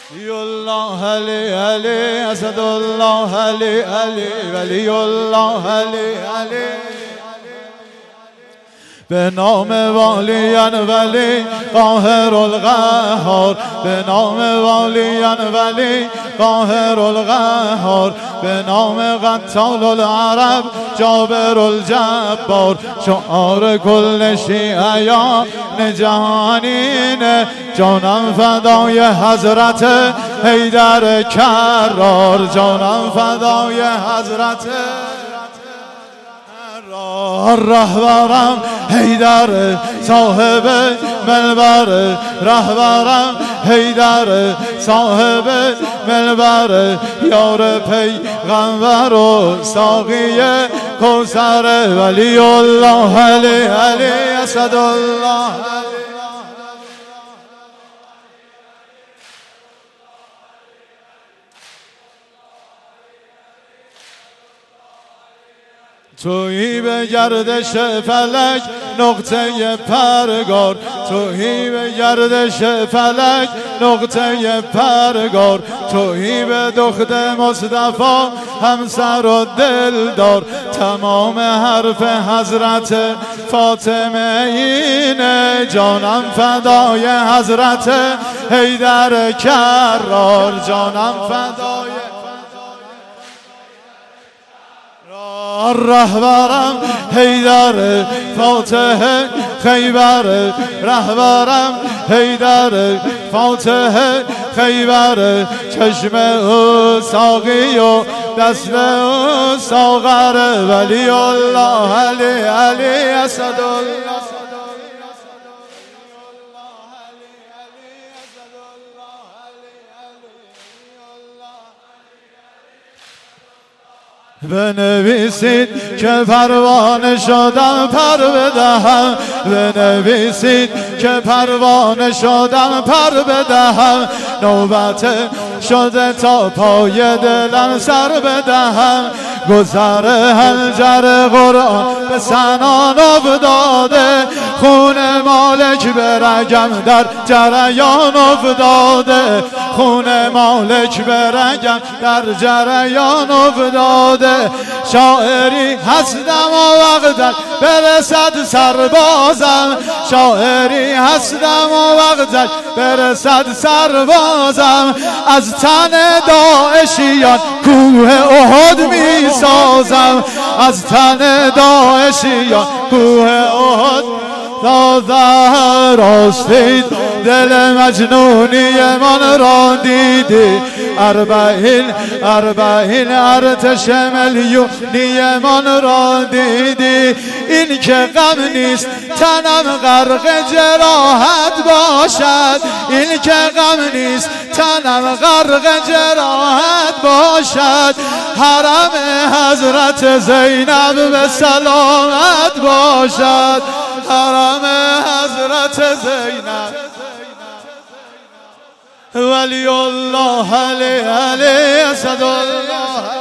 ولی الله علی علی اسد الله علی علی ولی الله علی علی به نام والیان ولی قاهر القهار به نام والیان ولی قاهر القهار به نام قتال العرب جابر الجبار شعار کل شیعیان جهانین جانم فدای حضرت حیدر کرار جانم فدای حضرت رهبرم حیدر صاحب منبر رهبرم حیدر صاحب منبر یار پیغمبر و ساقی کوثر ولی الله علی علی اسد الله تویی به گردش فلک نقطه پرگار تویی به گردش فلک نقطه پرگار تویی به دخت مصطفی همسر و دلدار تمام حرف حضرت فاطمه اینه جانم فدای حضرت حیدر کرار جانم فدای رهبرم حیدر فاتح خیبر رهبرم حیدر فاتح خیبر چشم او ساقی و دست او ساغر ولی الله علی علی اسد الله بنویسید که پروانه شدم پر بدهم بنویسید که پروانه شدم پر بدهم نوبت شده تا پای دلم سر بدهم گذر هنجر قرآن به سنان افتاده خون مالک به رگم در جریان افتاده خون مالک به رگم در جریان افتاده شاعری هستم و وقت برسد سربازم شاعری هستم و وقت برسد سربازم از تن داعشیان کوه احد می سازم از تن داعشیان کوه احد تا راستید دل مجنونی من را دیدی اربعین ارتش ملیونی من را دیدی این که غم نیست تنم غرق جراحت باشد این که غم نیست تنم غرق جراحت باشد حرم حضرت زینب به سلامت باشد حرم حضرت زینب ولی الله علی علی اسد الله